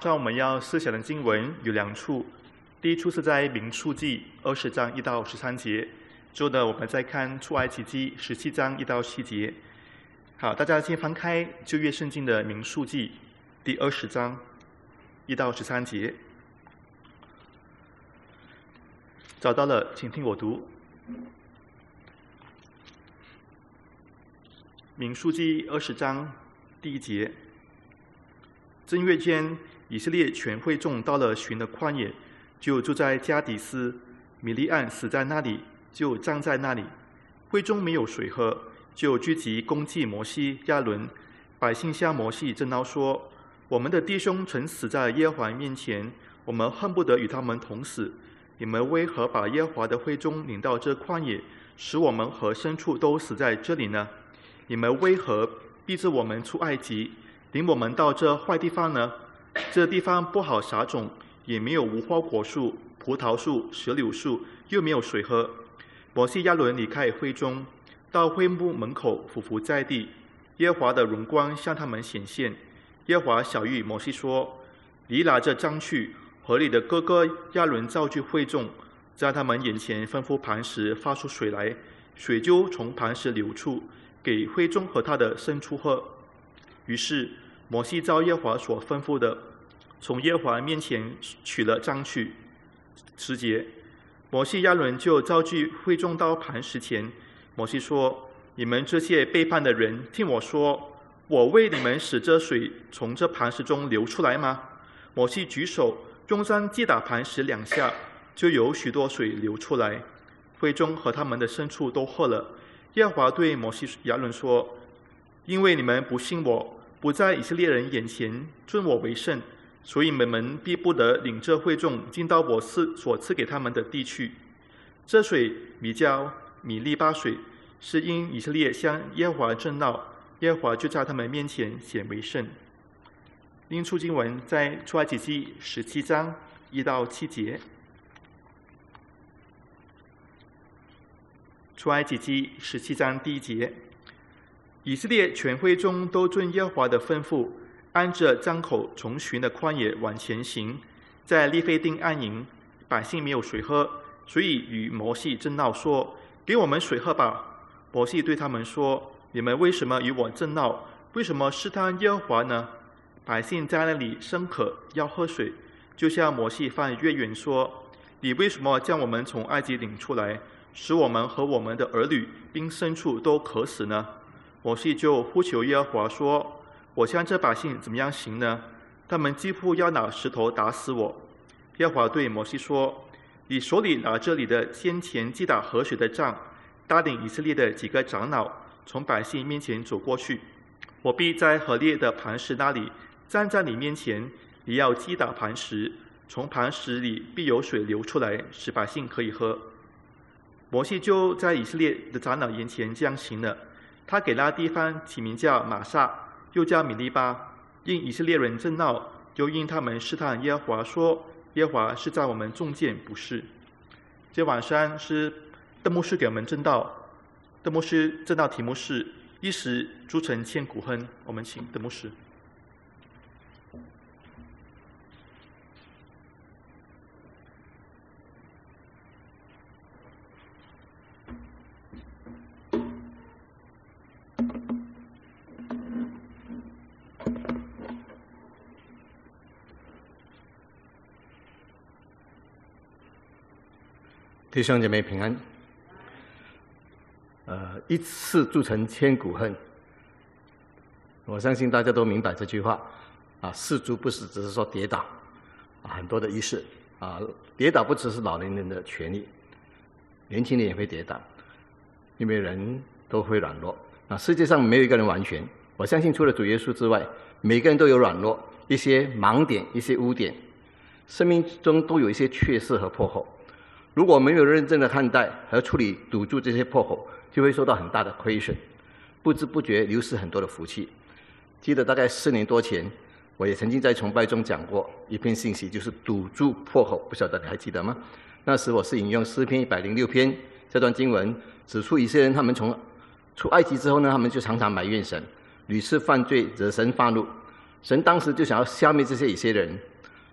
上我们要思想的经文有2处，第一处是在民数记20章1到13节，之后呢，我们再看出埃及记17章1到7节。好，大家先翻开旧约圣经的民数记第20章1到13节，找到了，请听我读。民数记20章第1节：正月间，以色列全会众到了寻的旷野，就住在加底斯。米利暗死在那里，就葬在那里。会中没有水喝，就聚集攻击摩西、亚伦。百姓向摩西争闹说：“我们的弟兄曾死在耶和华面前，我们恨不得与他们同死。你们为何把耶和华的会中领到这旷野，使我们和牲畜都死在这里呢？你们为何逼着我们出埃及，领我们到这坏地方呢？这地方不好撒种，也没有无花果树、葡萄树、石榴树，又没有水喝。”摩西、亚伦离开会中，到会幕门口俯伏在地。耶和华的荣光向他们显现。耶和华晓谕摩西说：“你拿着杖去，和你的哥哥亚伦召聚会众，在他们眼前吩咐磐石发出水来，水就从磐石流出，给会众和他的牲畜喝。”于是摩西照耶和华所吩咐的，从耶和华面前取了杖去。10节，摩西、亚伦就召集会众到磐石前。摩西说：“你们这些背叛的人，听我说，我为你们使这水从这磐石中流出来吗？”摩西举手，用杖击打磐石2下，就有许多水流出来。会众和他们的牲畜都喝了。耶和华对摩西、亚伦说：“因为你们不信我，不在以色列人眼前尊我为圣，所以你们必不得领这会众进到我所赐给他们的地去。这水名叫米利巴水，是因以色列向耶和华争闹，耶和华就在他们面前显为圣。”另一处经文在出埃及记17章1到7节。出埃及记17章第1节：以色列全会中都遵耶和华的吩咐，按着张口从寻的旷野往前行，在利非丁安营。百姓没有水喝，所以与摩西争闹说：“给我们水喝吧。”摩西对他们说：“你们为什么与我争闹？为什么试探耶和华呢？”百姓在那里生渴，要喝水，就向摩西犯怨言说：“你为什么将我们从埃及领出来，使我们和我们的儿女并牲畜都渴死呢？”摩西就呼求耶和华说：“我向这百姓怎么样行呢？他们几乎要拿石头打死我。”耶和华对摩西说：“你手里拿着你的先前击打河水的杖，带领以色列的几个长老从百姓面前走过去。我必在河烈的磐石那里站在你面前，你要击打磐石，从磐石里必有水流出来，使百姓可以喝。”摩西就在以色列的长老眼前这样行了。他给那地方起名叫玛撒，又叫米利巴，因以色列人争闹，又因他们试探耶和华，说：“耶和华是在我们中间，不是。”这晚上是邓牧师给我们证道，邓牧师证道题目是“一时铸成千古恨”。我们请邓牧师。 弟兄姐妹平安。一次铸成千古恨，我相信大家都明白这句话。世足不是只是说跌倒，很多的意思。跌倒不只是老年人的权利，年轻人也会跌倒，因为人都会软弱。世界上没有一个人完全，我相信除了主耶稣之外，每个人都有软弱，一些盲点，一些污点，生命中都有一些缺失和破口。如果没有认真的看待和处理堵住这些破口，就会受到很大的亏损，不知不觉流失很多的福气。记得大概4年多前，我也曾经在崇拜中讲过一篇信息，就是堵住破口，不晓得你还记得吗？那时我是引用诗篇106篇这段经文，指出以色列人他们从出埃及之后呢，他们就常常埋怨神，屡次犯罪惹神发怒。神当时就想要消灭这些以色列人，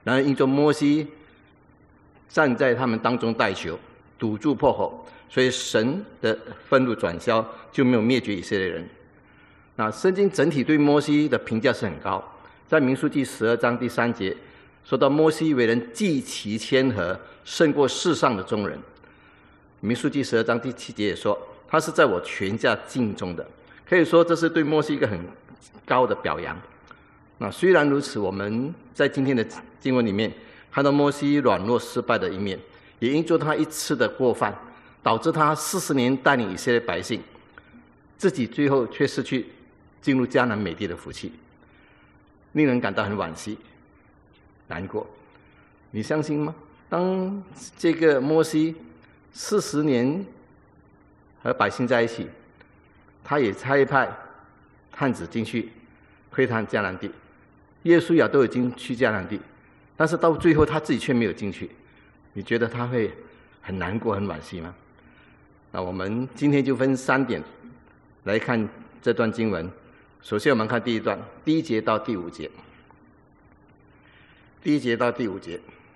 然而因着摩西站在他们当中代求，堵住破口，所以神的愤怒转消，就没有灭绝以色列人。那圣经整体对摩西的评价是很高，在民数记12章第3节说到摩西为人极其谦和，胜过世上的众人。民数记12章第7节也说，他是在我全家敬重的。可以说这是对摩西一个很高的表扬。那虽然如此，我们在今天的经文里面看到摩西软弱失败的一面，也因着他一次的过犯，导致他40年带领以色列百姓，自己最后却失去进入迦南美地的福气，令人感到很惋惜难过。你相信吗？当这个摩西40年和百姓在一起，他也差派探子进去窥探迦南地，约书亚都已经去迦南地，但是到最后他自己却没有进去，你觉得他会很难过很惋惜吗？那我们今天就分3点来看这段经文。首先我们看第一段，1节到第5节。1节到第5节，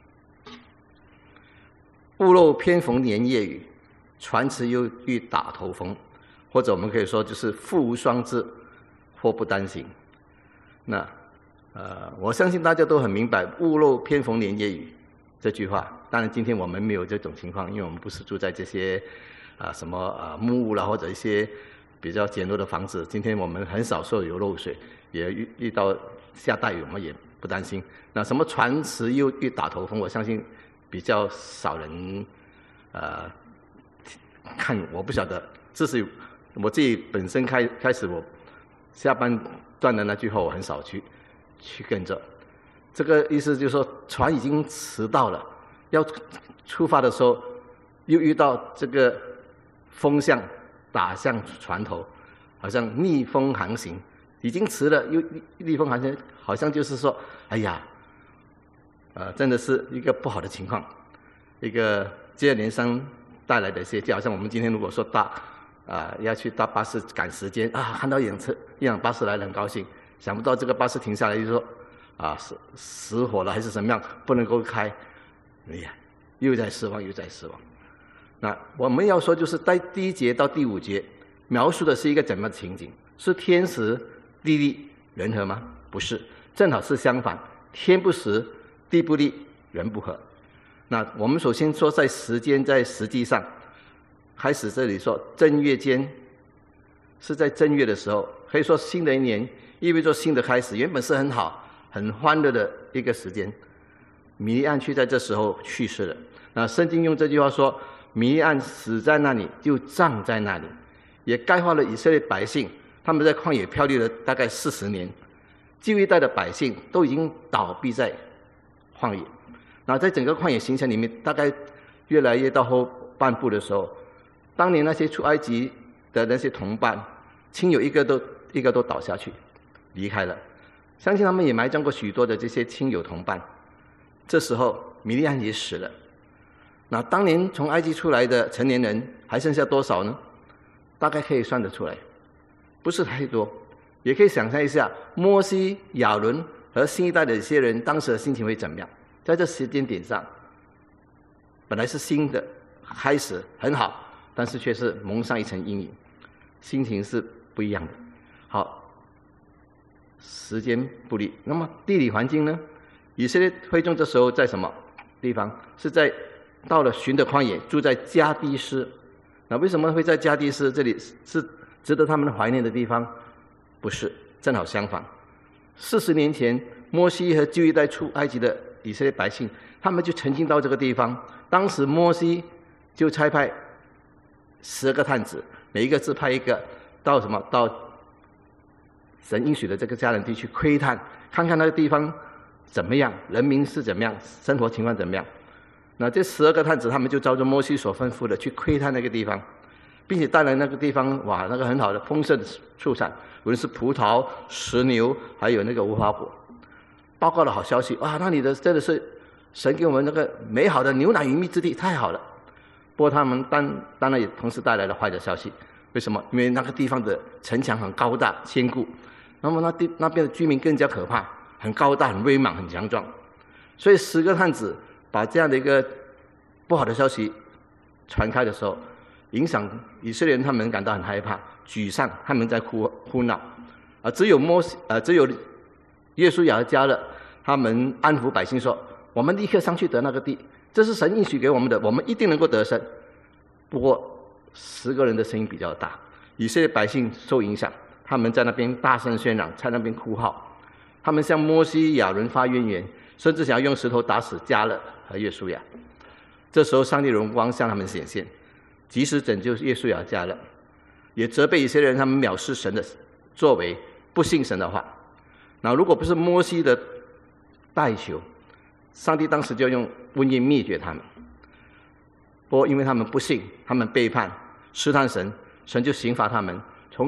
屋漏偏逢连夜雨，船迟又遇打头风，或者我们可以说就是富无双至，祸不单行。那我相信大家都很明白屋漏偏逢连夜雨这句话。当然今天我们没有这种情况，因为我们不是住在这些什么木屋啦，或者一些比较简陋的房子。今天我们很少说有漏水，也遇到下大雨我们也不担心。那什么船迟又遇打头风，我相信比较少人看，我不晓得。这是我自己本身开始我下半段的那句话我很少去跟着。这个意思就是说船已经迟到了，要出发的时候又遇到这个风向打向船头，好像逆风航行，已经迟了又逆风航行，好像就是说哎呀真的是一个不好的情况，一个接二连三带来的一些，就好像我们今天如果说要去搭巴士赶时间看到一辆巴士来了很高兴，想不到这个巴士停下来就说死火了还是怎么样，不能够开，哎呀，又在失望。那我们要说就是在第1节到第5节描述的是一个怎么样的情景？是天时地利人和吗？不是，正好是相反，天不时地不利人不和。那我们首先说在时间，在实际上开始这里说正月间，是在正月的时候，可以说新的一年意味着新的开始，原本是很好很欢乐的一个时间。米利暗却在这时候去世了。那圣经用这句话说，米利暗死在那里，就葬在那里，也概括了以色列百姓他们在旷野漂流了大概40年，旧一代的百姓都已经倒闭在旷野。那在整个旷野行程里面，大概越来越到后半部的时候，当年那些出埃及的那些同伴亲友一个都倒下去离开了，相信他们也埋葬过许多的这些亲友同伴。这时候米利暗也死了。那当年从埃及出来的成年人还剩下多少呢？大概可以算得出来，不是太多。也可以想象一下摩西、亚伦和新一代的一些人当时的心情会怎么样。在这时间点上，本来是新的开始很好，但是却是蒙上一层阴影，心情是不一样的。好，时间不利。那么地理环境呢？以色列会众这时候在什么地方？是在到了寻的旷野，住在加低斯。那为什么会在加低斯？这里是值得他们怀念的地方？不是，正好相反。40年前，摩西和旧一代出埃及的以色列百姓，他们就曾经到这个地方。当时摩西就差派12个探子，每一个自派一个，到神应许的这个迦南地去窥探，看看那个地方怎么样，人民是怎么样，生活情况怎么样。那这12个探子他们就照着摩西所吩咐的去窥探那个地方，并且带来那个地方那个很好的丰盛的畜产，无论是葡萄、石牛，还有那个无花果。报告了好消息，那里的真的是神给我们那个美好的牛奶与蜜之地，太好了。不过他们当然也同时带来了坏的消息。为什么？因为那个地方的城墙很高大坚固，那么那边的居民更加可怕，很高大、很威猛、很强壮。 所以10个探子把这样的一个不好的消息传开的时候，影响以色列人，他们感到很害怕、沮丧，他们在哭闹。只有约书亚和迦勒，他们安抚百姓说：“我们立刻上去得那个地，这是神应许给我们的，我们一定能够得胜。”不过10个人的声音比较大，以色列百姓受影响，他们在那边大声喧嚷，在那边哭号，他们向摩西、亚伦发怨言，甚至想要用石头打死迦勒和约书亚。这时候，上帝荣光向他们显现，及时拯救约书亚、迦勒，也责备以色列人他们藐视神的作为，不信神的话。那如果不是摩西的代求，上帝当时就用瘟疫灭绝他们。不过因为他们不信，他们背叛试探神，神就刑罚他们，从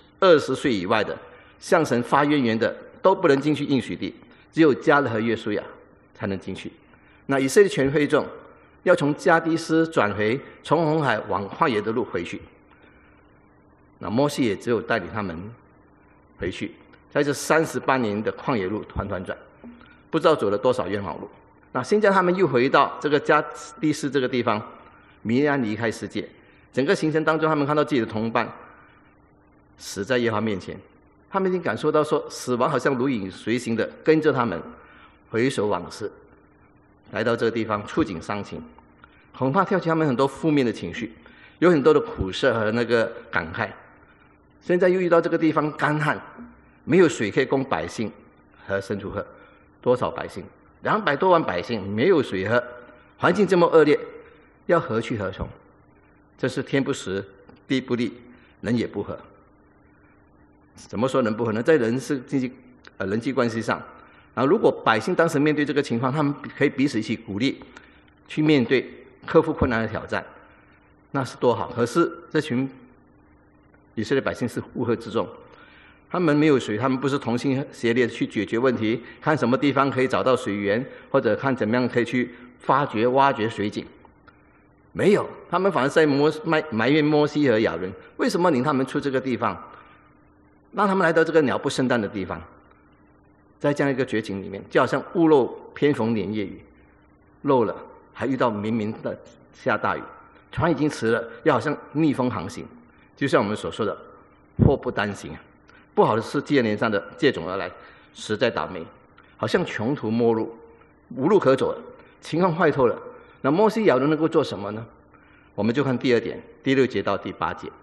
20岁以外的向神发怨言的都不能进去应许地，只有迦勒和约书亚才能进去。那以色列全会众要从加低斯转回从红海往旷野的路回去，那摩西也只有带领他们回去，在这38年的旷野路团团转，不知道走了多少冤枉路。那现在他们又回到这个加低斯这个地方，弥利暗离开世界。整个行程当中，他们看到自己的同伴死在耶和华面前，他们已经感受到说死亡好像如影随形的跟着他们，回首往事，来到这个地方触景伤情，恐怕挑起他们很多负面的情绪，有很多的苦涩和那个感慨。现在又遇到这个地方干旱，没有水可以供百姓和牲畜喝，多少百姓？200多万百姓没有水喝，环境这么恶劣，要何去何从？这是天不时，地不利，人也不和。怎么说人不和呢？在人际关系上，如果百姓当时面对这个情况，他们可以彼此一起鼓励，去面对克服困难的挑战，那是多好。可是这群以色列百姓是乌合之众，他们没有水，他们不是同心协力去解决问题，看什么地方可以找到水源，或者看怎么样可以去挖掘水井，没有，他们反而在埋怨摩西和亚伦，为什么领他们出这个地方，让他们来到这个鸟不生蛋的地方。在这样一个绝境里面，就好像屋漏偏逢连夜雨，漏了还遇到明明的下大雨，船已经迟了，又好像逆风航行，就像我们所说的祸不单行，不好的事接连上的接踵而来，实在倒霉，好像穷途末路，无路可走了，情况坏透了。那摩西亚伦能够做什么呢？我们就看第2点，第6节到第8节。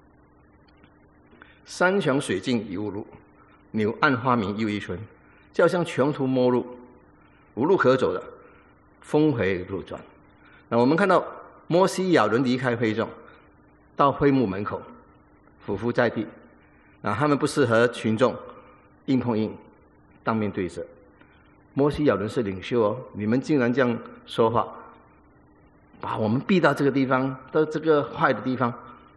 山穷水尽疑无路，柳暗花明又一村，就好像穷途末路，无路可走的，峰回路转。那我们看到摩西亚伦离开会众，到会幕门口俯伏在地，他们不是和群众硬碰硬当面对着。摩西亚伦是领袖哦，你们竟然这样说话，把我们逼到这个地方，到这个坏的地方。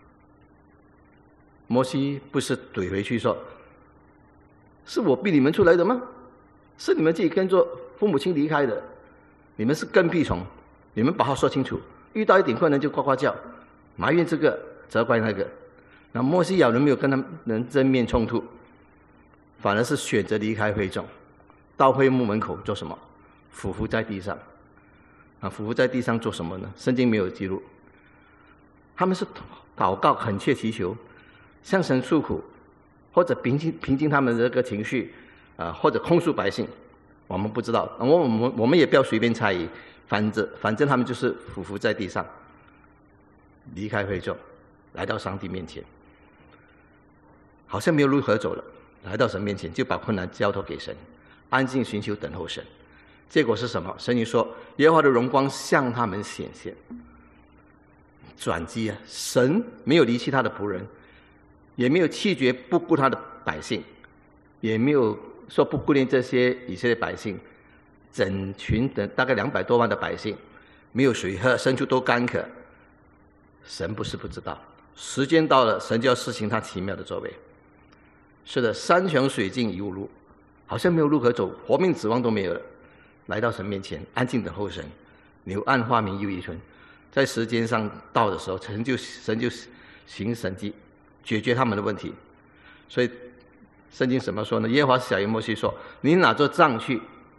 摩西不是怼回去说，是我逼你们出来的吗？是你们自己跟着父母亲离开的，你们是跟屁虫，你们把话说清楚，遇到一点困难就呱呱叫，埋怨这个责怪那个。那摩西亚伦没有跟他们正面冲突，反而是选择离开会众，到会幕门口做什么？俯伏在地上。俯伏在地上做什么呢？圣经没有记录。他们是祷告恳切祈求，向神诉苦，或者平静他们的这个情绪，或者控诉百姓，我们不知道。我们也不要随便猜疑，反正他们就是俯伏在地上，离开会众，来到上帝面前，好像没有路可走了，来到神面前就把困难交托给神，安静寻求等候神。结果是什么？神已说耶和华的荣光向他们显现。转机啊！神没有离弃他的仆人，也没有弃绝不顾他的百姓，也没有说不顾念这些以色列百姓。整群的大概200多万的百姓没有水喝，牲畜都干渴。神不是不知道，时间到了，神就要施行他奇妙的作为。是的，山穷水尽疑无路，好像没有路可走，活命指望都没有了。来到神面前，安静等候神。柳暗花明又一村，在时间上到的时候，神就行神迹，解决他们的问题。所以圣经怎么说呢？耶和华小于摩西说：“你拿着杖去，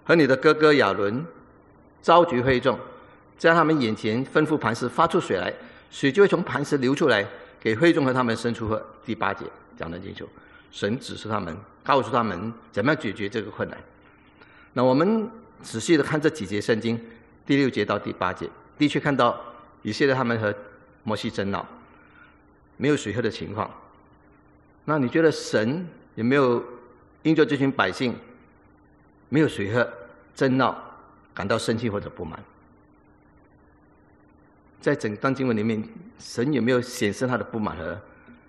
和你的哥哥亚伦召集会众，在他们眼前吩咐磐石发出水来，水就会从磐石流出来，给会众和他们牲畜喝。第8节讲得清楚，神指示他们，告诉他们怎么样解决这个困难。那我们仔细的看这几节圣经，第6节到第8节，的确看到以色列他们和摩西争闹，没有水喝的情况。那你觉得神有没有因着这群百姓没有水喝争闹感到生气或者不满？在整段经文里面，神有没有显示他的不满和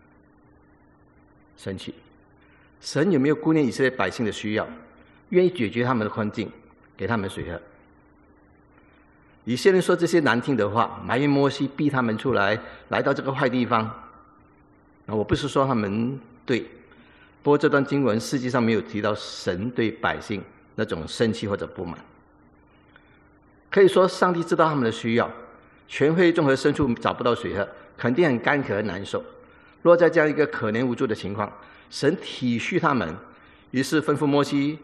生气？神有没有顾念以色列百姓的需要，愿意解决他们的困境，给他们水喝？以色列人说这些难听的话，埋怨摩西逼他们出来，来到这个坏地方。我不是说他们对，不过这段经文实际上没有提到神对百姓那种生气或者不满。可以说上帝知道他们的需要，全会众和牲畜找不到水喝，肯定很干渴和难受。若在这样一个可怜无助的情况，神体恤他们，于是吩咐摩西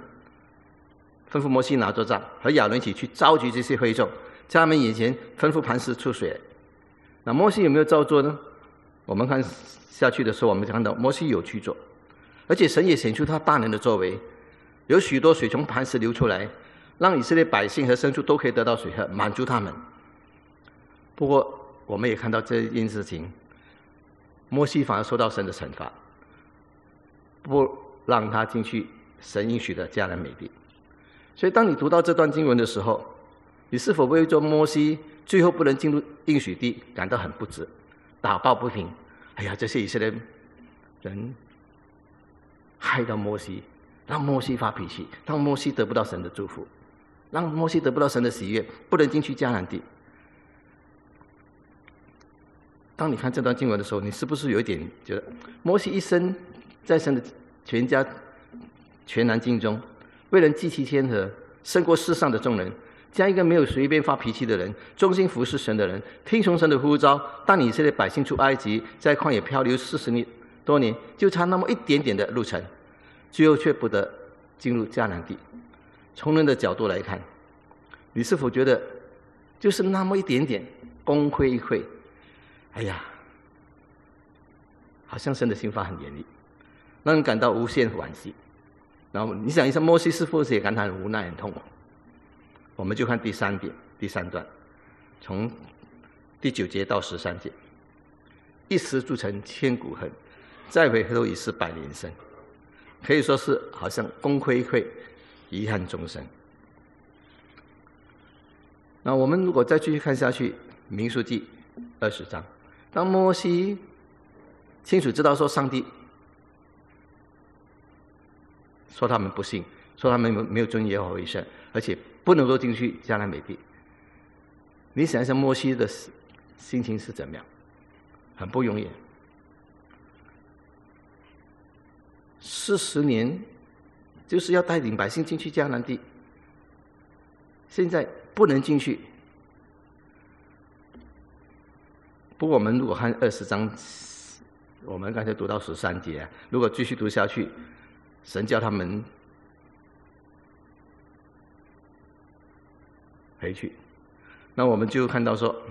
拿着杖和亚伦一起去召集这些会众，在他们眼前吩咐磐石出水。那摩西有没有照做呢？我们看下去的时候，我们看到摩西有去做，而且神也显出他大能的作为，有许多水从磐石流出来，让以色列百姓和牲畜都可以得到水喝，满足他们。不过我们也看到这件事情，摩西反而受到神的惩罚，不让他进去神应许的迦南美地。所以当你读到这段经文的时候，你是否为着摩西最后不能进入应许地感到很不值，打抱不平？哎呀，这些以色列人害到摩西，让摩西发脾气，让摩西得不到神的祝福，让摩西得不到神的喜悦，不能进去迦南地。当你看这段经文的时候，你是不是有一点觉得摩西一生在神的全家全然尽忠，为人极其谦和，胜过世上的众人，这样一个没有随便发脾气的人，忠心服侍神的人，听从神的呼召，带领以色列百姓出埃及，在旷野漂流40多年，就差那么一点点的路程，最后却不得进入迦南地。从人的角度来看，你是否觉得就是那么一点点，功亏一篑？哎呀，好像神的刑罚很严厉，让人感到无限惋惜。然后你想一下，摩西是不是也感到很无奈、很痛苦？我们就看第3段，从第9节到13节。一时铸成千古恨，再回头已是百年身。可以说是好像功亏一篑，遗憾终生。那我们如果再继续看下去，民数记20章，当摩西清楚知道说上帝说他们不信，说他们没有尊耶和华为圣，而且不能够进去迦南美地，你想一想摩西的心情是怎么样？很不容易。40年就是要带领百姓进去迦南地，现在不能进去。不过我们如果看20章，我们刚才读到13节，如果继续读下去，神叫他们回去，那我们就看到说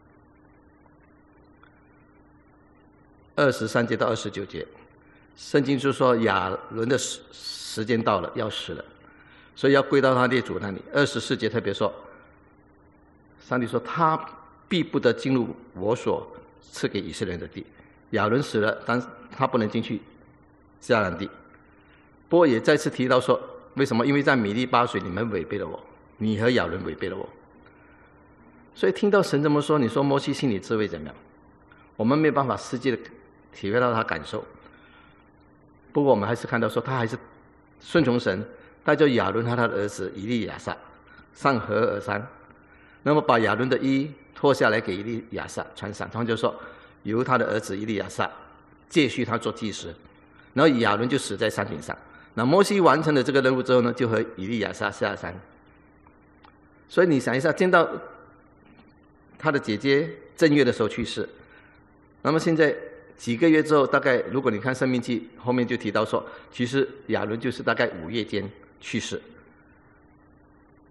23节到29节，圣经就说亚伦的时间到了，要死了，所以要归到他列祖那里。24节特别说，上帝说他必不得进入我所赐给以色列人的地。亚伦死了，但他不能进去迦南地。不过也再次提到说，为什么？因为在米利巴水你们违背了我，你和亚伦违背了我。所以听到神这么说，你说摩西心里滋味怎么样？我们没有办法实际的体会到他感受。不过我们还是看到说，他还是顺从神，带着亚伦和他的儿子以利亚撒上河而山，那么把亚伦的衣脱下来给以利亚撒穿上，他就说由他的儿子以利亚撒接续他做祭司，然后亚伦就死在山顶上。那摩西完成了这个任务之后呢，就和以利亚撒下山。所以你想一下，见到他的姐姐正月的时候去世，那么现在几个月之后，大概如果你看申命记后面就提到说，其实亚伦就是大概5月间去世。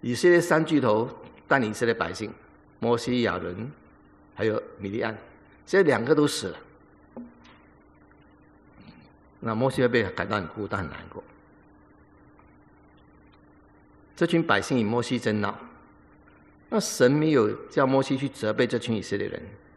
以色列三巨头带领以色列百姓，摩西、亚伦还有米利暗，这2个都死了。那摩西会被感到很孤单很难过。这群百姓与摩西争闹，那神没有叫摩西去责备这群以色列人。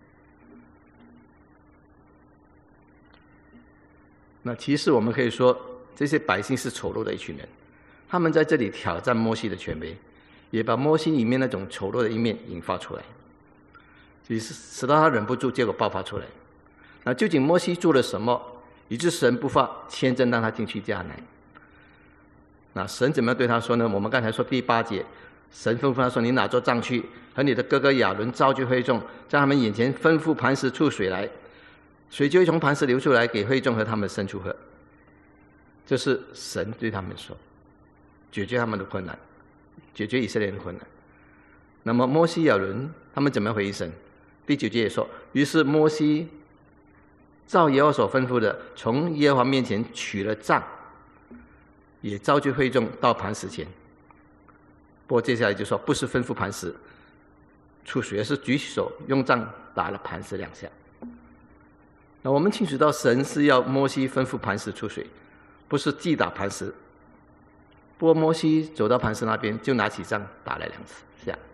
那其实我们可以说，这些百姓是丑陋的一群人，他们在这里挑战摩西的权威，也把摩西里面那种丑陋的一面引发出来，其实使到他忍不住，结果爆发出来。那究竟摩西做了什么，以致神不发签证让他进去迦南？那神怎么样对他说呢？我们刚才说第8节，神吩咐他说：“你拿着杖去，和你的哥哥亚伦召集会众，在他们眼前吩咐磐石出水来，水就会从磐石流出来，给会众和他们牲畜喝。”这是神对他们说，解决他们的困难，解决以色列人的困难。那么摩西、亚伦他们怎么回应神？第9节也说：“于是摩西照耶和华所吩咐的，从耶和华面前取了杖，也召集会众到磐石前。”不过接下来就说，不是吩咐磐石出水，而是举手用杖打了磐石2下。那我们清楚到，神是要摩西吩咐磐石出水，不是击打磐石。不过摩西走到磐石那边，就拿起杖打了2下。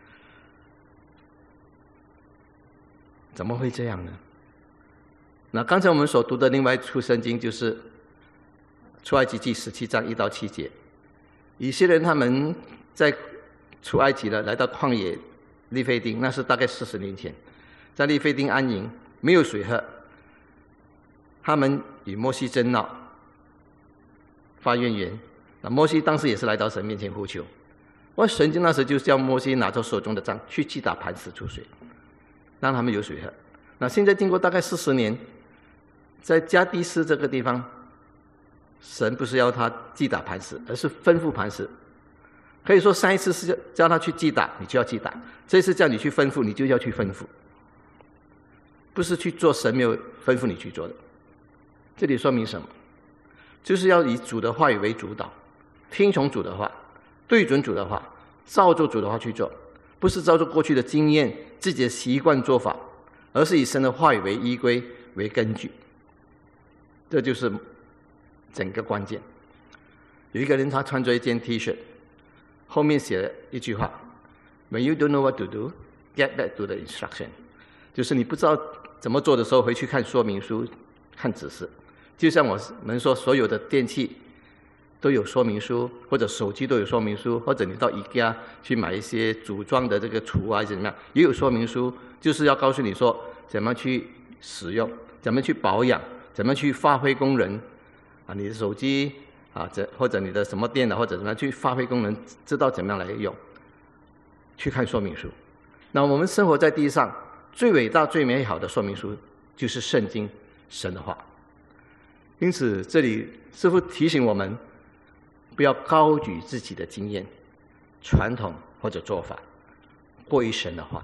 怎么会这样呢？那刚才我们所读的另外一处圣经就是出埃及记17章1到7节，以色列人他们在出埃及了，来到旷野利非丁，那是大概40年前，在利非丁安营，没有水喝，他们与摩西争闹，发怨言。那摩西当时也是来到神面前呼求，神那时就叫摩西拿着手中的杖去击打磐石出水，让他们有水喝。那现在经过大概40年，在加低斯这个地方，神不是要他击打磐石，而是吩咐磐石。可以说上一次是叫他去击打，你就要击打；这次叫你去吩咐，你就要去吩咐，不是去做神没有吩咐你去做的。这里说明什么？就是要以主的话语为主导，听从主的话，对准主的话，照着主的话去做，不是照着过去的经验、自己的习惯做法，而是以神的话语为依归、为根据。这就是整个关键。有一个人他穿着一件 T 恤，后面写了一句话 ：“When you don't know what to do, get back to the instruction。”就是你不知道怎么做的时候，回去看说明书、看指示。就像我们说，所有的电器都有说明书，或者手机都有说明书，或者你到 IKEA 去买一些组装的这个橱啊，怎么样，也有说明书，就是要告诉你说怎么去使用，怎么去保养，怎么去发挥功能啊，你的手机啊，或者你的什么电脑或者怎么样去发挥功能，知道怎么样来用，去看说明书。那我们生活在地上最伟大、最美好的说明书就是圣经，神的话。因此，这里师父提醒我们，不要高举自己的经验、传统或者做法，过于神的话。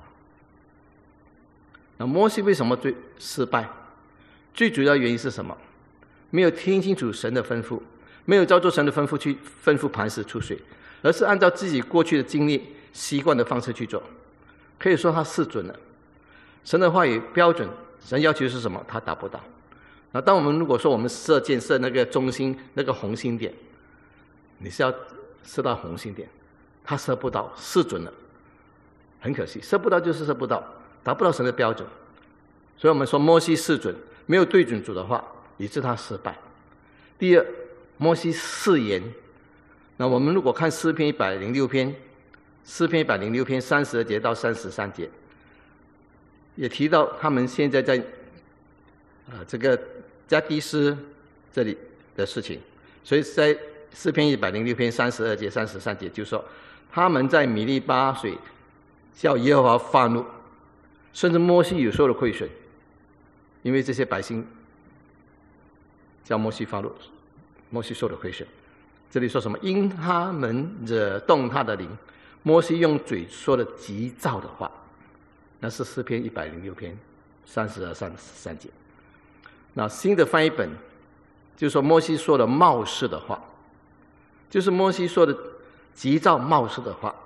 那摩西为什么最失败？最主要原因是什么？没有听清楚神的吩咐，没有照着神的吩咐去吩咐磐石出水，而是按照自己过去的经历、习惯的方式去做。可以说他失准了。神的话语标准，神要求是什么，他达不到。那当我们如果说我们射箭射那个中心那个红心点，你是要射到红心点，他射不到，失准了，很可惜，射不到就是射不到，达不到神的标准。所以我们说摩西失准，没有对准主的话，以致他失败。第二，摩西失言。那我们如果看诗篇106篇，诗篇106篇32节到33节，也提到他们现在在这个加低斯这里的事情。所以在诗篇106篇32节33节就说，他们在米利巴水叫耶和华发怒，甚至摩西有受了亏损，因为这些百姓叫摩西发怒，摩西受了亏损。这里说什么？因他们惹动他的灵，摩西用嘴说了急躁的话。那是诗篇106篇32、33节。那新的翻译本就说摩西说了冒失的话，就是摩西说的急躁冒失的话。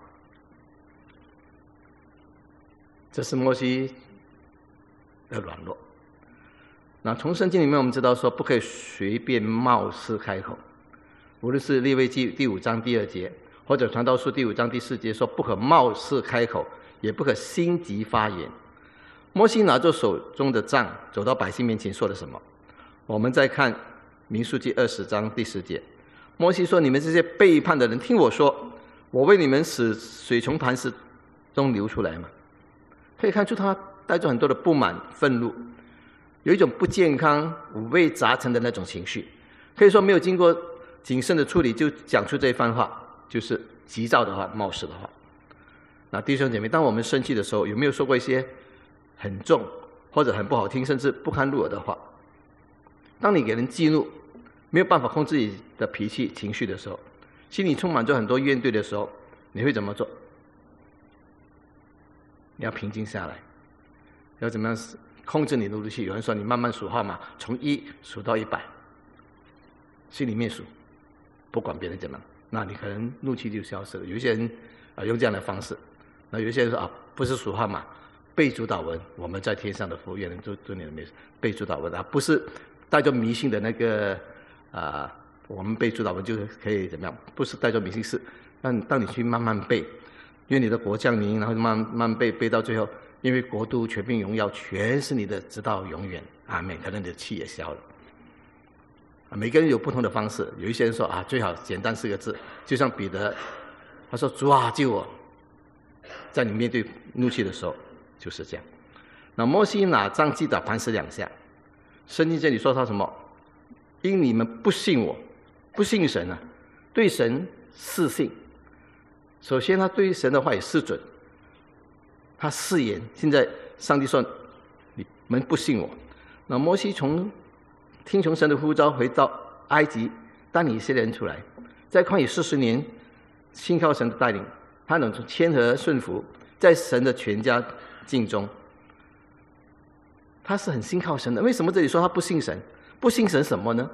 这是摩西的软弱。那从圣经里面我们知道说，不可以随便冒失开口，无论是利未记第5章第2节，或者传道书第5章第4节说，不可冒失开口，也不可心急发言。摩西拿着手中的杖走到百姓面前说了什么？我们再看民数记20章第10节，摩西说：“你们这些背叛的人，听我说，我为你们使水从磐石中流出来嘛。”可以看出他带着很多的不满、愤怒，有一种不健康、五味杂陈的那种情绪。可以说没有经过谨慎的处理就讲出这番话，就是急躁的话、冒失的话。那弟兄姐妹，当我们生气的时候，有没有说过一些很重或者很不好听，甚至不堪入耳的话？当你给人激怒，没有办法控制自己的脾气、情绪的时候，心里充满着很多怨怼的时候，你会怎么做？你要平静下来，要怎么样控制你的怒气？有人说你慢慢数号码，从1数到100，心里面数，不管别人怎么样，那你可能怒气就消失了。有一些人用这样的方式，那有一些人说不是数号码，背主祷文，我们在天上的父，愿人尊你的名，背主祷文不是带着迷信的那个我们背主祷文就可以怎么样？不是带着迷信，是当你去慢慢背。愿你的国降临，然后慢慢背到最后，因为国度、权柄、荣耀全是你的，直到永远。阿们。可能你的气也消了。每个人有不同的方式，有一些人说最好简单4个字，就像彼得，他说：“主啊，救我！”在你面对怒气的时候，就是这样。那摩西拿杖击打磐石2下，圣经这里说他什么？因你们不信我，不信神啊，对神失信。首先他对神的话也失准，他誓言。现在上帝说你们不信我，那摩西听从神的呼召，回到埃及带领以色列人出来，在旷野40年，信靠神的带领，他能谦和顺服，在神的全家境中，他是很信靠神的。为什么这里说他不信神？不信神什么呢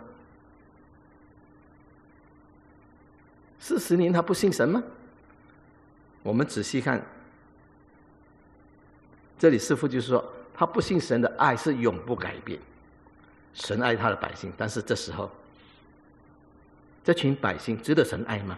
？40年他不信神吗？我们仔细看，这里似乎就是说，他不信神的爱是永不改变。神爱他的百姓，但是这时候，这群百姓值得神爱吗？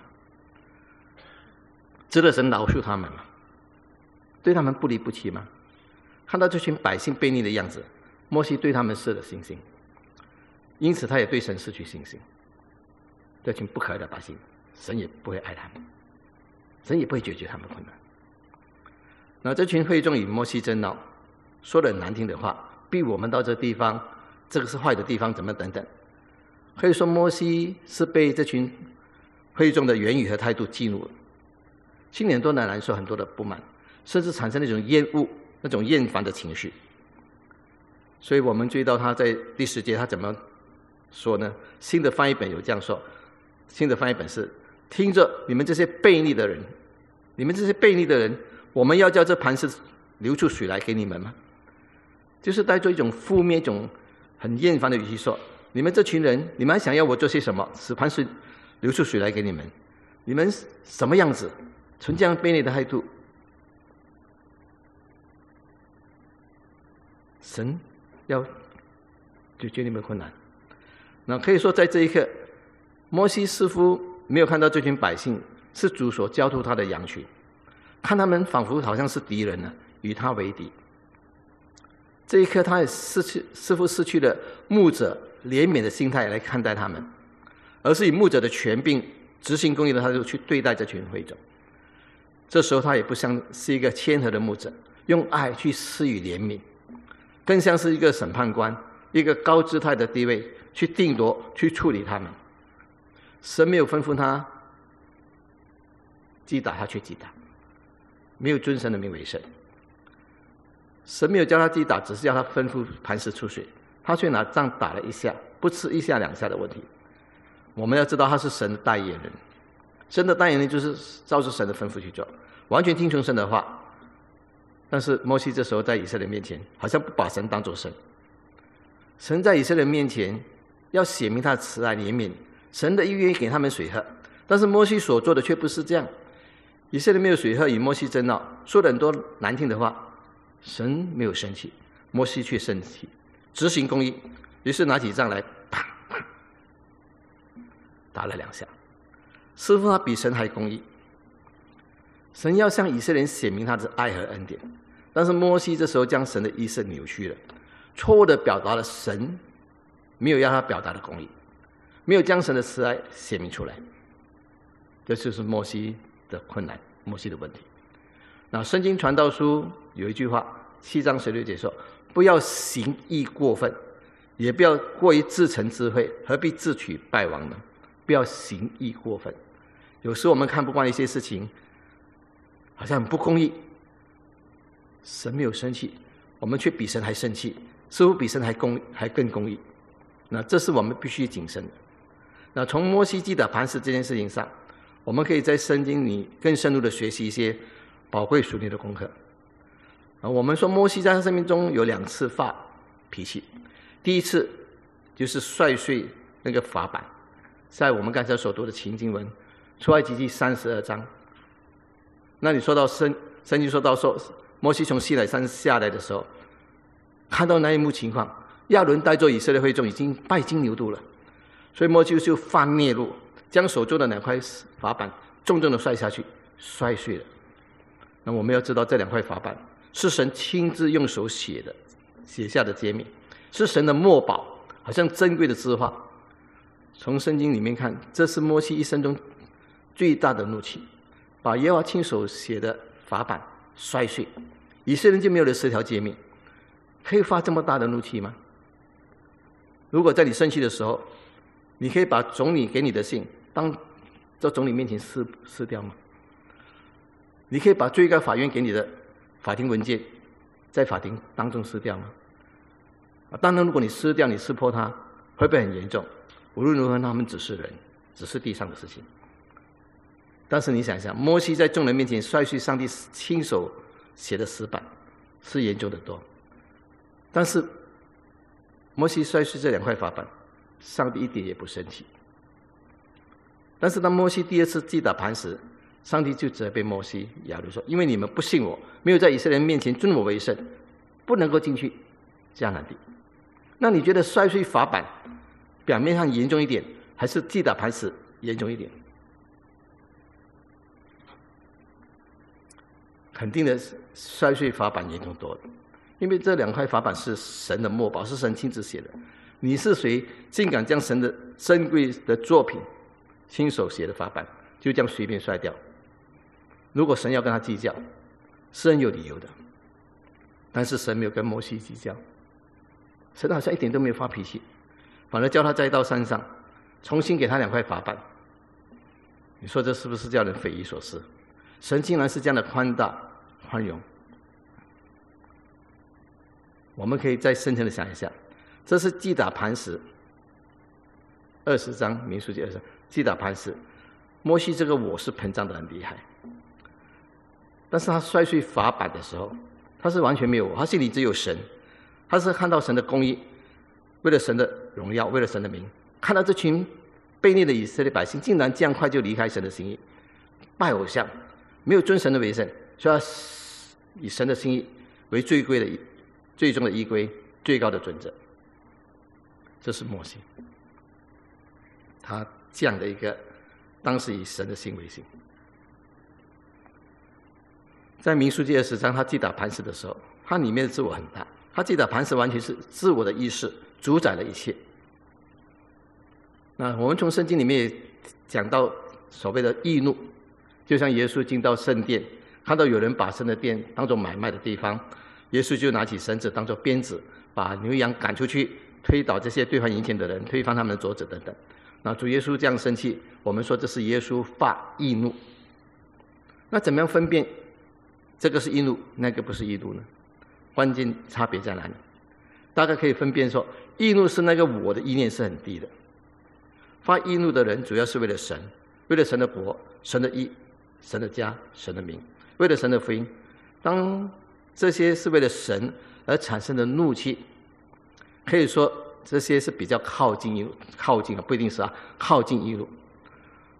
值得神饶恕他们吗？对他们不离不弃吗？看到这群百姓悖逆的样子，摩西对他们失了信心，因此他也对神失去信心。这群不可爱的百姓，神也不会爱他们。神也不会解决他们困难。那这群会众与摩西争闹，说了很难听的话，逼我们到这地方，这个是坏的地方，怎么等等。可以说摩西是被这群会众的言语和态度激怒了，心里很多的难受，很多的不满，甚至产生那种厌恶、那种厌烦的情绪。所以我们注意到他在第10节他怎么说呢？新的翻译本有这样说，新的翻译本是：听着你们这些悖逆的人，你们这些悖逆的人，我们要叫这磐石流出水来给你们吗？就是带着一种负面、一种很厌烦的语气说：你们这群人，你们还想要我做些什么？使磐石流出水来给你们？你们什么样子？存这样悖逆的态度，神要解决你们困难。那可以说，在这一刻，摩西似乎没有看到这群百姓是主所交托他的羊群，看他们仿佛好像是敌人呢，与他为敌。这一刻，他也似乎失去了牧者怜悯的心态来看待他们，而是以牧者的权柄、执行公义的态度去对待这群会众。这时候，他也不像是一个谦和的牧者，用爱去施予怜悯，更像是一个审判官，一个高姿态的地位去定夺、去处理他们。神没有吩咐他击打，他却击打，没有尊神的名为圣。神没有叫他击打，只是叫他吩咐磐石出水，他却拿杖打了1下，不是1下2下的问题。我们要知道他是神的代言人，神的代言人就是照着神的吩咐去做，完全听从神的话。但是摩西这时候在以色列面前，好像不把神当作神。神在以色列面前要显明他的慈爱怜悯，神的约给他们水喝， 但是摩西所做的却不是这样。以色列没有水喝，与摩西争闹，说了很多难听的话，神没有生气，摩西却生气，执行公义，于是拿起杖来，啪啪打了2下。似乎他比神还公义。神要向以色列人显明他的爱和恩典，但是摩西这时候将神的意思扭曲了，错误的表达了神没有要他表达的公义，没有将神的慈爱显明出来。这就是摩西的困难，摩西的问题。那圣经传道书有一句话，7章16节说：不要行义过分，也不要过于自成智慧，何必自取败亡呢？不要行义过分。有时我们看不惯一些事情好像很不公义，神没有生气，我们却比神还生气，似乎比神还更公义。那这是我们必须谨慎的。那从摩西击打磐石这件事情上，我们可以在圣经里更深入的学习一些宝贵属灵的功课。我们说摩西在他生命中有2次发脾气，第一次就是摔碎那个法版，在我们刚才所读的情经文出埃及记32章，那里说到圣经说到说摩西从西乃山下来的时候，看到那一幕情况，亚伦带着以色列会众已经拜金牛犊了，所以摩西就犯孽怒，将手中的2块法板重重的摔下去，摔碎了。那我们要知道，这2块法板是神亲自用手写下的诫命，是神的墨宝，好像珍贵的字画。从圣经里面看，这是摩西一生中最大的怒气，把耶和华亲手写的法版摔碎，以色列人就没有了10条诫命。可以发这么大的怒气吗？如果在你生气的时候，你可以把总理给你的信在总理面前撕掉吗？你可以把最高法院给你的法庭文件在法庭当中撕掉吗？当然，如果你撕掉，你撕破它，会不会很严重？无论如何，他们只是人，只是地上的事情。但是你想想，摩西在众人面前摔碎上帝亲手写的石板，是严重的多。但是摩西摔碎这2块法板，上帝一点也不生气。但是当摩西第2次击打磐石，上帝就责备摩西亚伦说：因为你们不信我，没有在以色列人面前尊我为圣，不能够进去迦南地。那你觉得摔碎法板表面上严重一点，还是击打磐石严重一点？肯定的是摔碎法板严重多了，因为这2块法板是神的墨宝，是神亲自写的。你是谁竟敢将神的珍贵的作品亲手写的法板就这样随便摔掉？如果神要跟他计较，是很有理由的，但是神没有跟摩西计较，神好像一点都没有发脾气，反而叫他再到山上重新给他2块法板。你说这是不是叫人匪夷所思？神竟然是这样的宽大宽容。我们可以再深层的想一下，这是击打磐石20章民数记20章击打磐石，摩西这个我是膨胀的很厉害，但是他摔碎法板的时候，他是完全没有我，他心里只有神，他是看到神的公义，为了神的荣耀，为了神的名，看到这群悖逆的以色列百姓竟然这样快就离开神的心意，拜偶像，没有尊神的为圣，所以他以神的心意为最终的依归，最高的准则。这是摩西，他这样的一个当时以神的心为心。在民数记20章，他击打磐石的时候，他里面的自我很大，他击打磐石完全是自我的意识主宰了一切。那我们从圣经里面也讲到所谓的易怒，就像耶稣进到圣殿，看到有人把神的殿当作买卖的地方，耶稣就拿起绳子当作鞭子，把牛羊赶出去，推倒这些兑换银钱的人，推翻他们的桌子等等。那主耶稣这样生气，我们说这是耶稣发易怒。那怎么样分辨这个是易怒，那个不是易怒呢？关键差别在哪里？大概可以分辨说，易怒是那个我的意念是很低的，发易怒的人主要是为了神，为了神的国、神的义、神的家、神的名，为了神的福音。当这些是为了神而产生的怒气，可以说这些是比较靠近不一定是靠近易怒。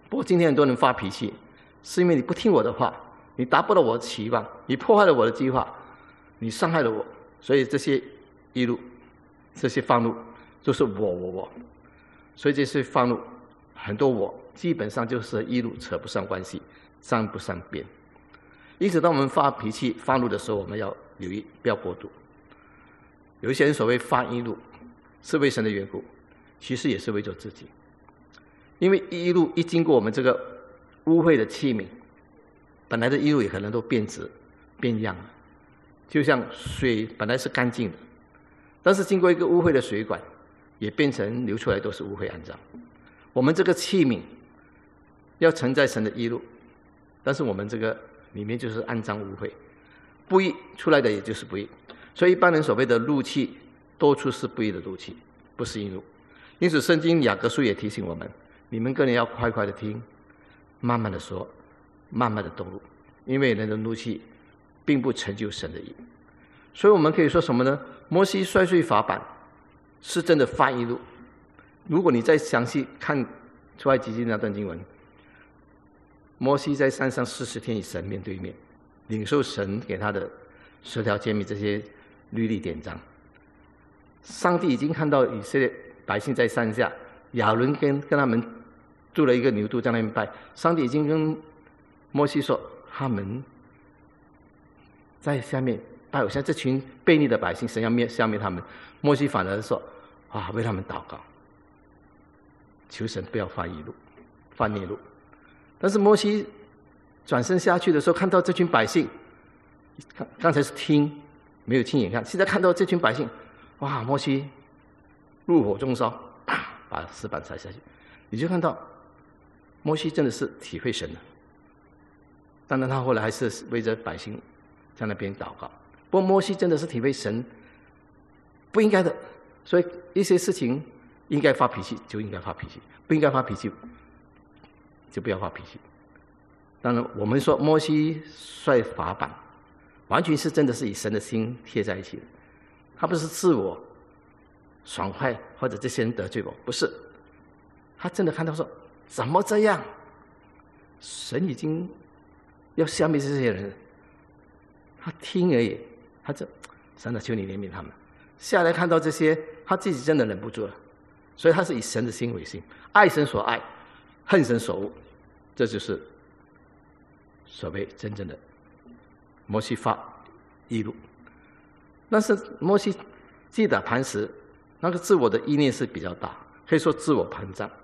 不过今天很多人发脾气，是因为你不听我的话，你达不到我的期望，你破坏了我的计划，你伤害了我，所以这些易怒，这些愤怒都是我，所以这些愤怒很多我基本上就是易怒扯不上关系，沾不上边。因此当我们发脾气发怒的时候，我们要留意，不要过度。有一些人所谓发易怒是为神的缘故，其实也是为着自己，因为易怒一经过我们这个污秽的器皿，本来的易怒也可能都变质变样了。就像水本来是干净的，但是经过一个污秽的水管，也变成流出来都是污秽肮脏。我们这个器皿要承载神的义怒，但是我们这个里面就是肮脏污秽，不义出来的也就是不义。所以一般人所谓的怒气多出是不义的怒气，不是义怒。因此圣经雅各书也提醒我们，你们个人要快快的听，慢慢的说，慢慢的动怒，因为人的怒气并不成就神的义。所以我们可以说什么呢？摩西率率法版是真的发义怒。如果你再详细看出埃及记那段经文，摩西在山上40天与神面对面，领受神给他的10条诫命，这些律例典章。上帝已经看到以色列百姓在山下，亚伦跟他们筑了一个牛犊在那边拜。上帝已经跟摩西说，他们在下面拜偶像，这群悖逆的百姓，神要消灭他们。摩西反而说，为他们祷告，求神不要发义怒发孽怒。但是摩西转身下去的时候，看到这群百姓，刚才是听，没有亲眼看，现在看到这群百姓，摩西怒火中烧，把石板踩下去，你就看到摩西真的是体会神了。当然他后来还是为着百姓在那边祷告，不过摩西真的是体会神不应该的，所以一些事情应该发脾气就应该发脾气，不应该发脾气就不要发脾气。当然我们说摩西率法版完全是真的是以神的心贴在一起的，他不是自我爽快或者这些人得罪我，不是，他真的看到说怎么这样，神已经要消灭这些人，他听而已，他就神啊，求你怜悯他们。下来看到这些，他自己真的忍不住了，所以他是以神的心为心，爱神所爱，恨神所恶，这就是所谓真正的摩西发义怒。但是摩西击打磐石，那个自我的意念是比较大，可以说自我膨胀。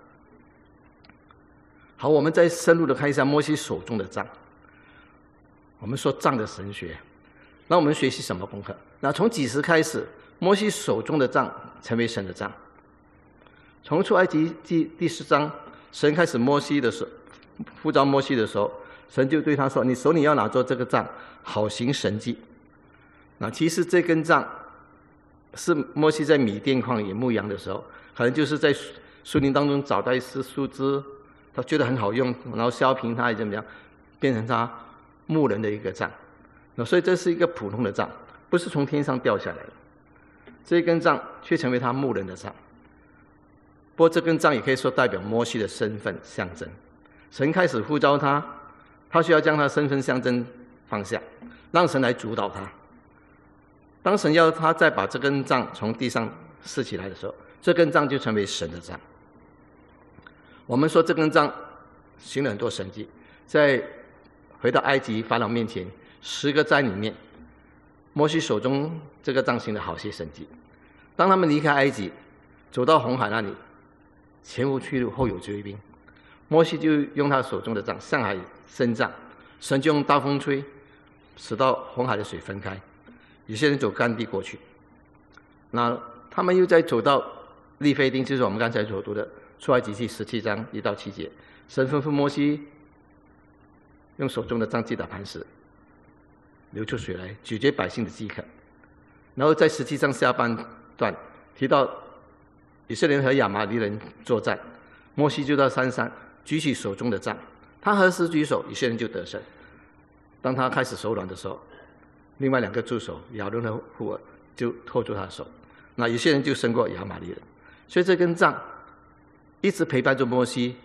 好，我们再深入的看一下摩西手中的杖。我们说杖的神学，那我们学习什么功课？那从几时开始，摩西手中的杖成为神的杖？从出埃及记第10章，神开始呼召摩西的时候，神就对他说，你手里要拿着这个杖，好行神迹。那其实这根杖是摩西在米甸旷野牧羊的时候，可能就是在树林当中找到一丝树枝，他觉得很好用，然后削平它怎么样，变成他牧人的一个杖。那所以这是一个普通的杖，不是从天上掉下来的，这根杖却成为他牧人的杖。不过这根杖也可以说代表摩西的身份象征，神开始呼召他，他需要将他身份象征放下，让神来主导他。当神要他再把这根杖从地上拾起来的时候，这根杖就成为神的杖。我们说这根杖行了很多神迹，在回到埃及法老面前10个灾里面，摩西手中这个杖行了好些神迹。当他们离开埃及走到红海那里，前无去路后有追兵，摩西就用他手中的杖向海伸杖，神就用大风吹，使到红海的水分开，有些人走干地过去。那他们又再走到利非丁，就是我们刚才所读的出埃及记17章1到7节，神吩咐摩西用手中的杖击打磐石，流出水来，解决百姓的饥渴。然后在17章下半段提到以色列人和亚玛力人作战，摩西就到山上举起手中的杖，他何时举手，以色列人就得胜。当他开始手软的时候，另外2个助手亚伦和户尔就拖住他的手，那以色列人就胜过亚玛力人。所以这根杖一直陪伴着摩西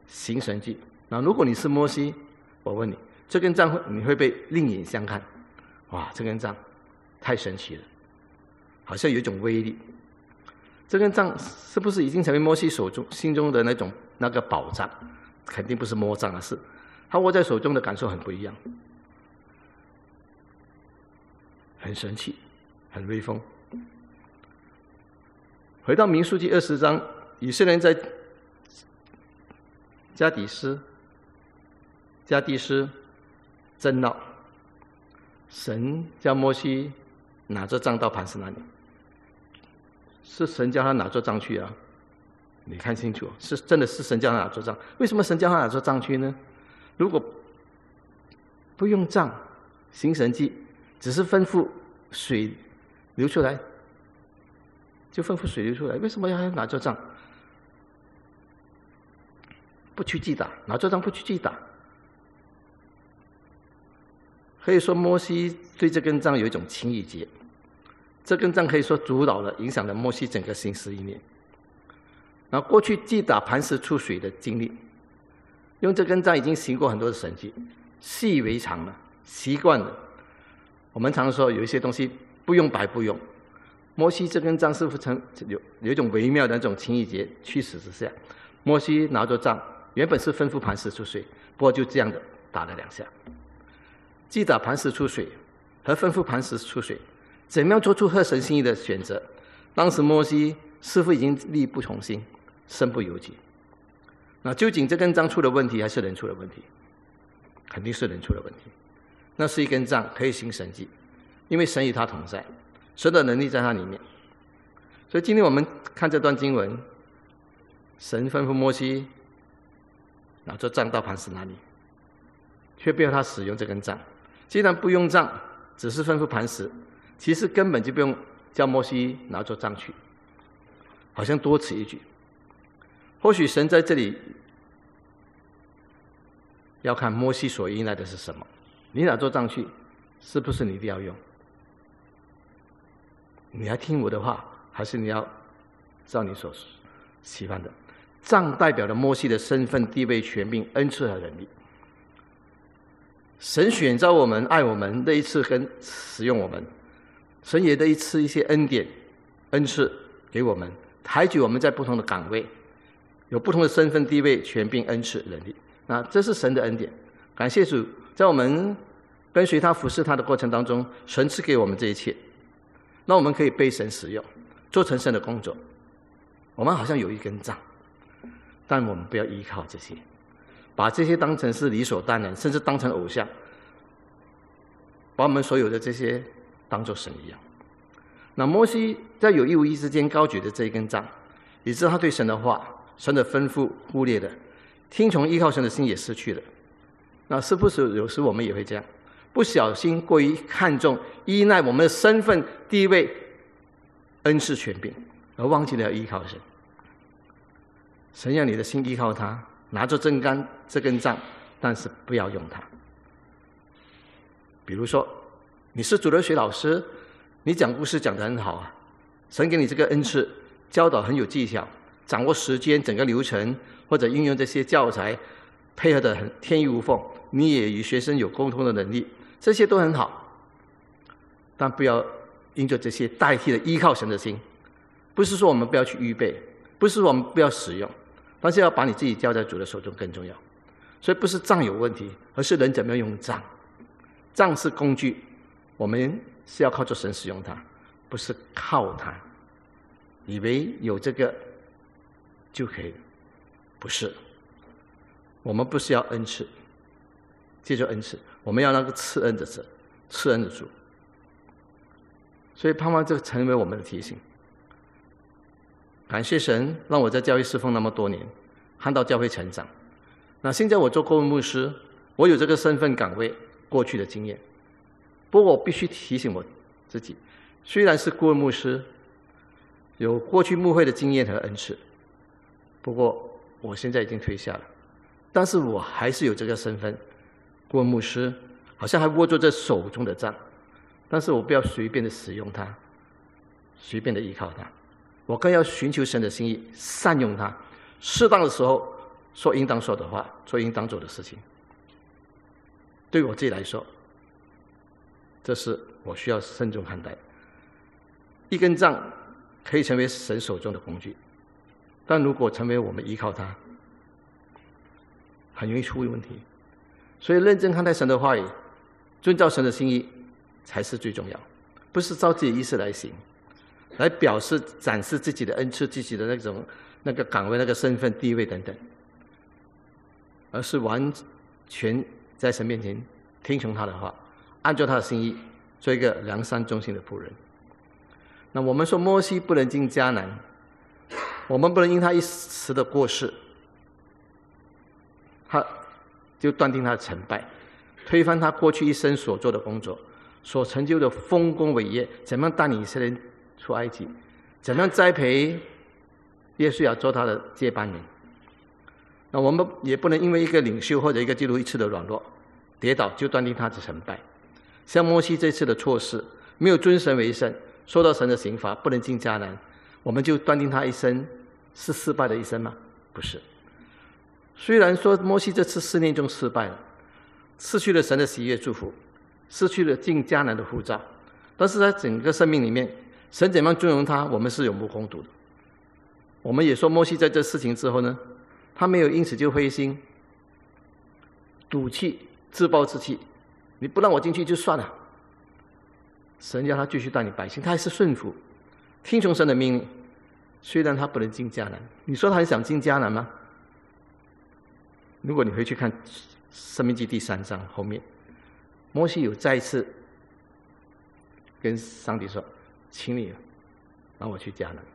行神迹。那如果你是摩西，我问你，这根杖你会被另眼相看？哇，这根杖太神奇了，好像有一种威力。这根杖是不是已经成为摩西心中的那个宝藏？肯定不是摸杖，是他握在手中的感受很不一样，很神奇，很威风。回到民数记20章，以色列人在加迪斯争闹，神叫摩西拿着杖到磐石那里，是神叫他拿着杖去啊！你看清楚，真的是神叫他拿着杖。为什么神叫他拿着杖去呢？如果不用杖行神迹，只是吩咐水流出来，就吩咐水流出来，为什么要拿着杖？不去击打，拿着杖不去击打。可以说摩西对这根杖有一种情意结，这根杖可以说主导了、影响了摩西整个心思意念。然后过去击打磐石出水的经历，用这根杖已经行过很多的神迹，习以为常了，习惯了。我们常说有一些东西不用白不用，摩西这根杖是不是有一种微妙的那种情意结驱使之下，摩西拿着杖，原本是吩咐磐石出水，不过就这样的打了2下。击打磐石出水和吩咐磐石出水，怎么样做出合神心意的选择？当时摩西似乎已经力不从心，身不由己。那究竟这根杖出了问题，还是人出了问题？肯定是人出了问题。那是一根杖可以行神迹，因为神与他同在，神的能力在他里面。所以今天我们看这段经文，神吩咐摩西拿着杖到磐石那里，却不要他使用这根杖。既然不用杖，只是吩咐磐石，其实根本就不用叫摩西拿着杖去，好像多此一举。或许神在这里要看摩西所依赖的是什么。你拿着杖去，是不是你一定要用？你要听我的话，还是你要照你所喜欢的？杖代表了摩西的身份、地位、权柄、恩赐和能力。神选召我们、爱我们，乐意赐跟使用我们。神也乐意赐一些恩典、恩赐给我们，抬举我们在不同的岗位，有不同的身份、地位、权柄、恩赐、能力。那这是神的恩典，感谢主，在我们跟随他、服侍他的过程当中，神赐给我们这一切，那我们可以被神使用，做成神的工作。我们好像有一根杖，但我们不要依靠这些，把这些当成是理所当然，甚至当成偶像，把我们所有的这些当作神一样。那摩西在有意无意之间高举的这一根杖，以致他对神的话、神的吩咐忽略了，听从依靠神的心也失去了。那是不是有时我们也会这样，不小心过于看重、依赖我们的身份、地位、恩赐、权柄，而忘记了要依靠神？神让你的心依靠他，拿着这根杖，但是不要用它。比如说，你是主日学老师，你讲故事讲得很好啊，神给你这个恩赐，教导很有技巧，掌握时间整个流程，或者运用这些教材，配合得很天衣无缝，你也与学生有沟通的能力，这些都很好。但不要因着这些代替了依靠神的心。不是说我们不要去预备，不是说我们不要使用，但是要把你自己交在主的手中更重要。所以不是杖有问题，而是人怎么样用杖。杖是工具，我们是要靠着神使用它，不是靠它，以为有这个就可以了。不是，我们不是要恩赐，借着恩赐，我们要那个赐恩的神，赐恩的主。所以盼望这成为我们的提醒。感谢神让我在教会侍奉那么多年，看到教会成长。那现在我做顾问牧师，我有这个身份岗位过去的经验。不过我必须提醒我自己，虽然是顾问牧师，有过去牧会的经验和恩赐，不过我现在已经退下了，但是我还是有这个身份，顾问牧师，好像还握住这手中的杖，但是我不要随便的使用它，随便的依靠它，我更要寻求神的心意，善用它，适当的时候说应当说的话，做应当做的事情。对我自己来说，这是我需要慎重看待。一根杖可以成为神手中的工具，但如果成为我们依靠它，很容易出问题。所以认真看待神的话语，遵照神的心意才是最重要，不是照自己意思来行，来表示展示自己的恩赐、自己的那个岗位、那个身份、地位等等，而是完全在神面前听从他的话，按照他的心意做一个良善忠心的仆人。那我们说摩西不能进迦南，我们不能因他一时的过失，他就断定他的成败，推翻他过去一生所做的工作，所成就的丰功伟业，怎么样带领以色列人出埃及，怎么样栽培约书亚做他的接班人。那我们也不能因为一个领袖或者一个基督一次的软弱跌倒，就断定他的成败。像摩西这次的错事，没有尊神为圣，受到神的刑罚，不能进迦南，我们就断定他一生是失败的一生吗？不是。虽然说摩西这次试炼中失败了，失去了神的喜悦祝福，失去了进迦南的护照，但是在整个生命里面，神怎么样尊荣他，我们是有目共睹的。我们也说摩西在这事情之后呢，他没有因此就灰心赌气自暴自弃，你不让我进去就算了，神要他继续带领百姓，他还是顺服听从神的命令。虽然他不能进迦南，你说他很想进迦南吗？如果你回去看申命记第3章后面，摩西有再一次跟上帝说，请你让我去迦南。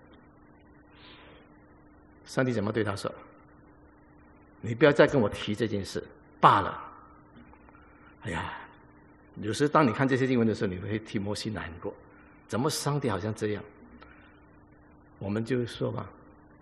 上帝怎么对他说？你不要再跟我提这件事罢了。哎呀，有时当你看这些经文的时候，你会替摩西难过，怎么上帝好像这样？我们就说吧，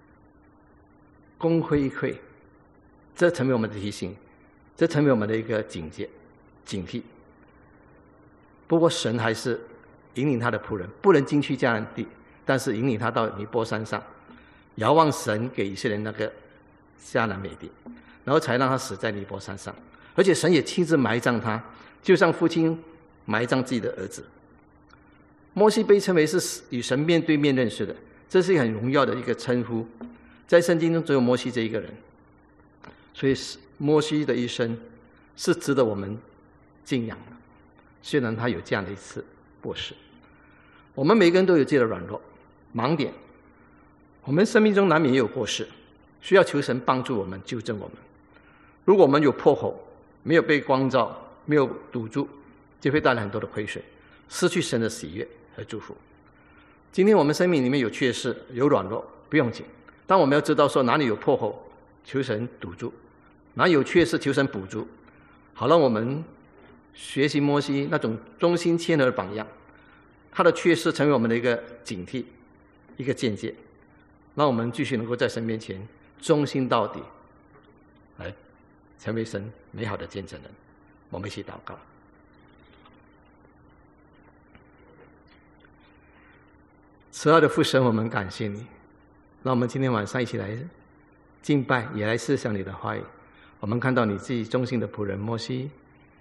功亏一篑，这成为我们的提醒，这成为我们的一个警戒、警惕。不过神还是引领他的仆人，不能进去迦南地，但是引领他到尼波山上，遥望神给以色列人那个迦南美地，然后才让他死在尼波山上。而且神也亲自埋葬他，就像父亲埋葬自己的儿子。摩西被称为是与神面对面认识的，这是很荣耀的一个称呼，在圣经中只有摩西这一个人。所以摩西的一生是值得我们敬仰的，虽然他有这样的一次过失。我们每个人都有自己的软弱、盲点，我们生命中难免也有过失，需要求神帮助我们、纠正我们。如果我们有破口，没有被光照，没有堵住，就会带来很多的亏损，失去神的喜悦和祝福。今天我们生命里面有缺失、有软弱，不用紧，但我们要知道说哪里有破口，求神堵住，哪里有缺失，求神补足，好让我们学习摩西那种忠心谦和的榜样，他的缺失成为我们的一个警惕、一个见解，让我们继续能够在神面前忠心到底，来成为神美好的见证人。我们一起祷告。慈爱的父神，我们感谢你，让我们今天晚上一起来敬拜，也来思想你的话语。我们看到你自己忠心的仆人摩西，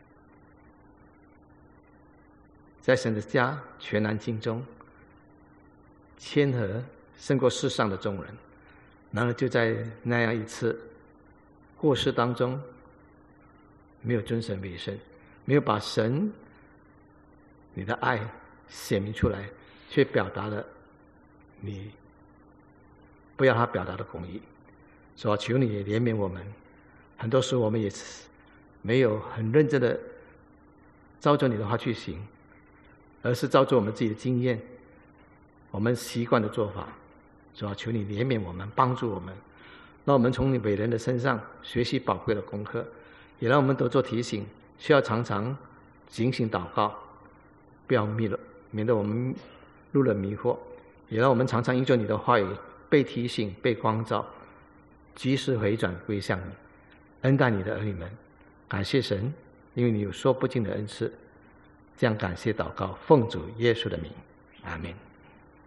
在神的家全然尽忠，谦和胜过世上的众人。然而就在那样一次过失当中，没有尊神为圣，没有把神你的爱显明出来，却表达了你不要他表达的公义。主啊，求你也怜悯我们，很多时候我们也没有很认真的照着你的话去行，而是照着我们自己的经验，我们习惯的做法。主啊，求你怜悯我们，帮助我们，让我们从你伟人的身上学习宝贵的功课，也让我们多做提醒，需要常常警醒祷告，不要迷了，免得我们入了迷惑。也让我们常常依着你的话语被提醒、被光照，及时回转归向你，恩待你的儿女们。感谢神，因为你有说不尽的恩赐。这样感谢祷告，奉主耶稣的名，阿们。